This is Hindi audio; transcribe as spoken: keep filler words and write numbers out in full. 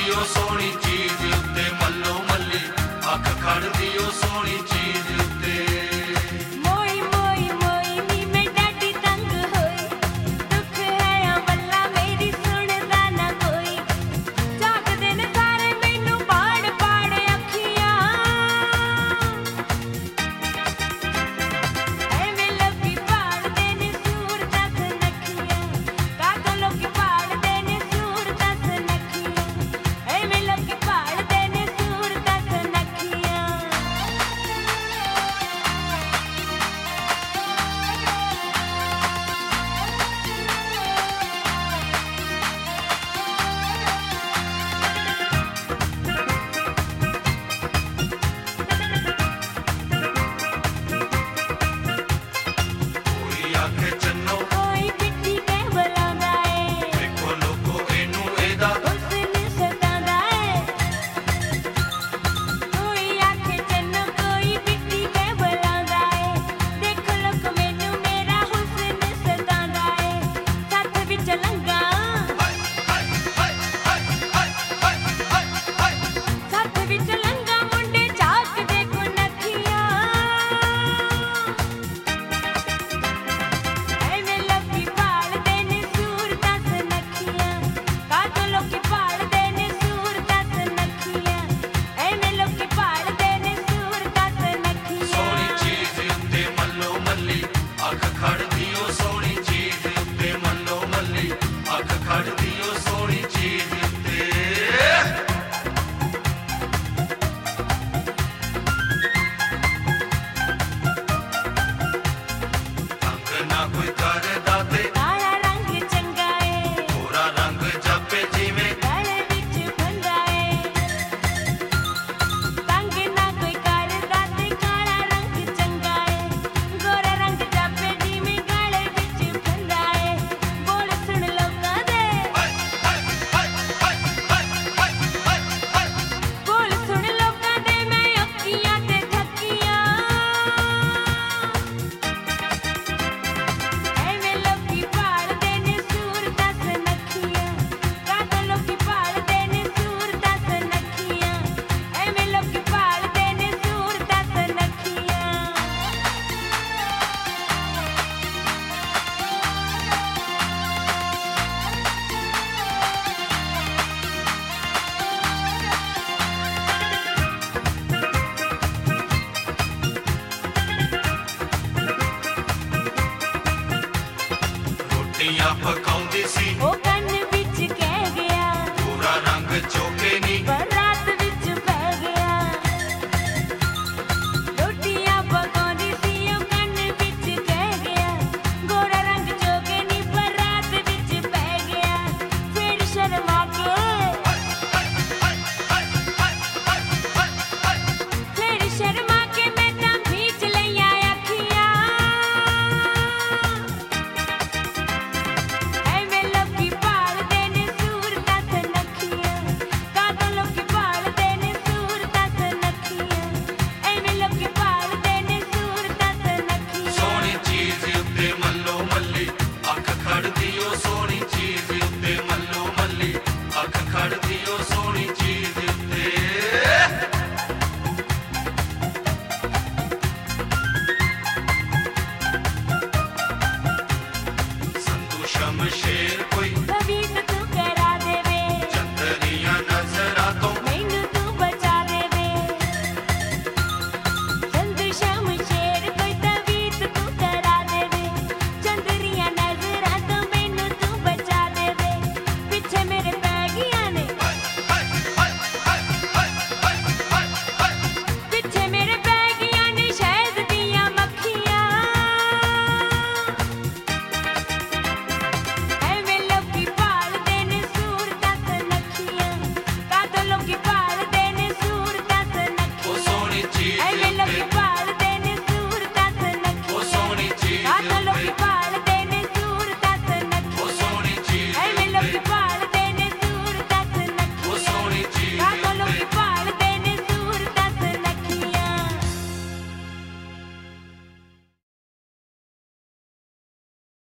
ओ सोहनी चीज उत्ते मल्लो मल्ली अख खड़दी ओ सोहनी चीज उत्ते मोई मोई मोई नी मैं डाडी तंग होई दुख है आ बल्ला मेरी सुनदा ना कोई जागदे ने सारे मैनू पाड़ पाड़ अखियां एवें लोकी पाड़दे ने सूर दस नखियां कातों लोकी पाड़दे ने सूर दस नखियां एवें लोकी पाड़दे ने सूर दस नखियां कोई आखे चन्नो कोई पिट्ठी के बुलांदा ए देखो लोको एनू एदा हुस्न सतांदा ए कोई आखे चन्नो कोई पिट्ठी के बुलांदा ए देखो लोक मैनू मेरा हुस्न सतांदा ए सत्थ विच लंगा हाय हाय हाय हाय हाय हाय हाय सत्थ विच लंगा मुंडे झाकदे को नखियां एवें लोकी पाड़दे ने सूर दस नखियां कातों लोकी पाड़दे ने सूर दस नखियां एवें लोकी पाड़दे ने सूर दस नखियां सोहनी चीज उत्ते मल्लो मल्ली अख खड़दी ओ सोहनी चीज उत्ते मल्लो मल्ली अख खड़दी ओ सोहनी चीज उत्ते तंग ना कोई करदा ते काला रंग चंगा ए गोरा रंग जपे जिवें गले विच फंदा ए तंग ना कोई करदा ते काला रंग चंगा ए गोरा रंग जापे जिवें गले विच फंदा ए बोल सुन लोकां दे हाय हाय हाय हाय हाय हाय हाय बोल सुन लोकां दे मैं अखियां ते थकियां एवें लोकी पाड़दे ने सूर दस नखियां कातों लोकी पाड़दे ने सूर दस नखियां एवें लोकी पाड़दे ने सूर दस नखियां रोटियां पकाउंदी सी ओ कन विच कह गया गोरा रंग चोके नी पर रात विच पै गया रोटियां पकाउंदी सी ओ कन विच कह गया गोरा रंग चोके नी पर रात विच पै गया फिर शर्मा के फिर शर्मा के मैं तां खींच लईयां अखियां एवें लोकी पाड़दे ने सूर दस नखियां कातों लोकी पाड़दे ने सूर दस नखियां एवें लोकी पाड़दे ने सूर दस नखियां सोहनी चीज उत्ते मल्लो मल्ली अख खड़दी ओ सोहनी चीज उत्ते मल्लो मल्ली अख खड़दी ओ सोहनी चीज उत्ते संधू शमशेर